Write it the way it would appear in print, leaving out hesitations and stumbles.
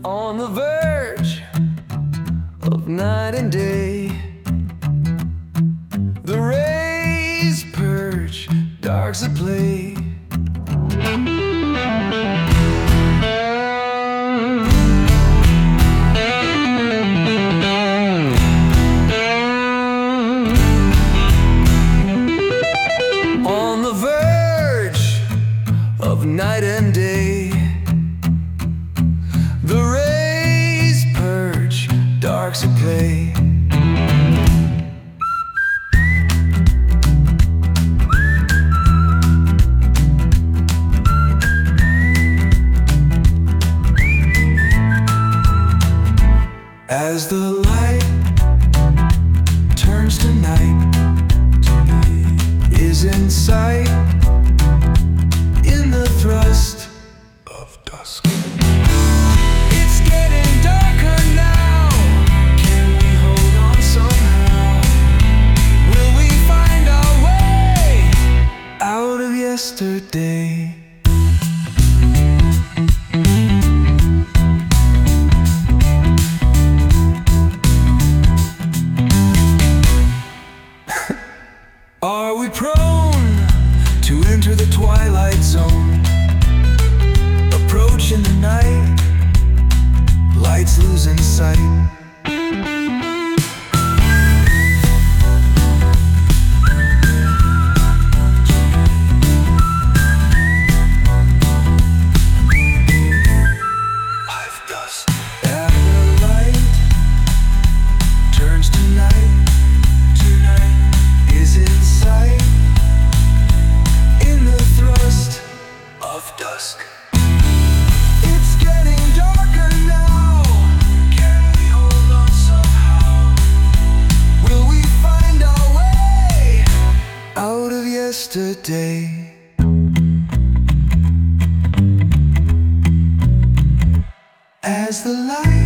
on the verge of night and day. The rays perch, darks at play. On the verge of night and day, the rays perch, darks at play. As the light turns to night, is in sight, in the thrust of dusk. It's getting darker now. Can we hold on somehow? Will we find our way out of yesterday? Are we prone to enter the twilight zone? Approaching the night, lights losing sight. Life dust. After light turns to night, is in sight, in the thrust of dusk. It's getting darker now. Can we hold on somehow? Will we find our way out of yesterday? As the light